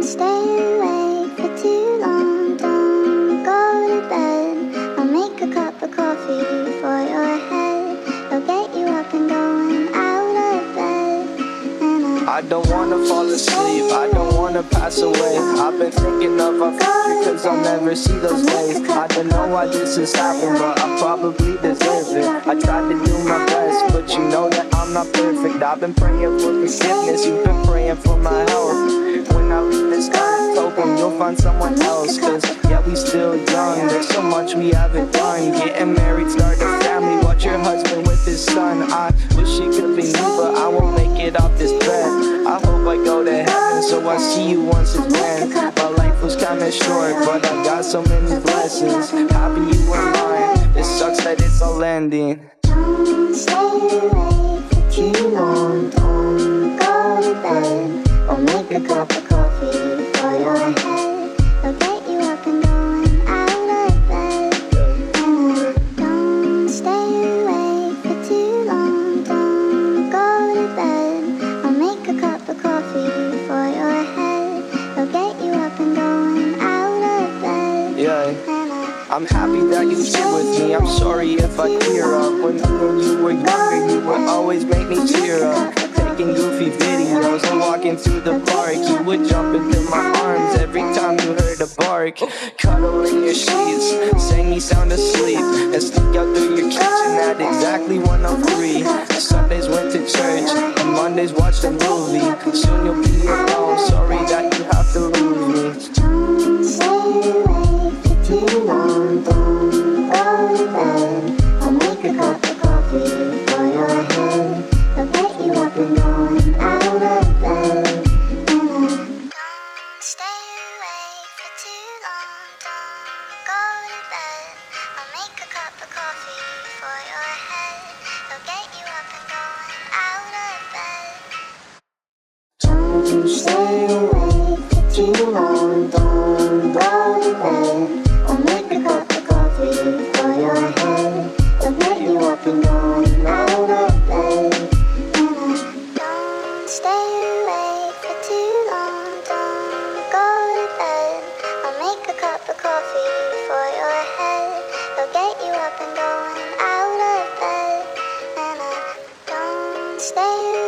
stay awake for too long, don't go to bed. I'll make a cup of coffee for your head. I'll get you up and going out of bed. And I don't wanna fall asleep, I don't wanna pass away. I've been thinking of our future cause I'll never see those days. I don't know why this has happened, but I probably deserve it. I tried to do my best, but you know that I'm not perfect. I've been praying for forgiveness, you've been praying for my health. When I leave this earth, hoping you'll find someone else. Cause yeah, we still young, there's so much we haven't done. Getting married, start a family, watch your husband with his son. I wish it could be me, but I won't make it off this bed. I hope I go to heaven, so I see you once again. My life was kinda short, but I got so many blessings. Happy you were mine, it sucks that it's all ending. don't stay awake for too long, don't go to bed. I'll make a cup of coffee for your head. I'll get you up and going out of bed. And don't stay awake for too long, don't go to bed. I'll make a cup of coffee for your head. I'll get you up and going out of bed. Yeah. I'm happy that you're here with me. I'm sorry if I tear up. When you were younger, you would always make me cheer up. Taking goofy videos and walking through the park. You would jump into my arms every time you heard a bark. Cuddle in your sheets, sang me sound asleep, and sneak out through your kitchen at exactly 1:03. Sundays went to church, and Mondays watched a movie. Soon you'll be alone, sorry that you have to lose me. Don't stay awake for too long, don't go to bed. I'll make a cup of coffee for your head. I'll get you up and going out of bed. Don't stay awake for too long, don't go to bed. I'll make a cup of coffee for your head. I'll get you up and going out of bed. Don't stay awake for too long, don't go to bed. I'll make a cup of coffee for your head. I'll get you up and going out of bed. Don't stay awake for too long, don't go to bed. I'll make a cup of coffee for your head. I'll get you up and going out of bed. And don't stay awake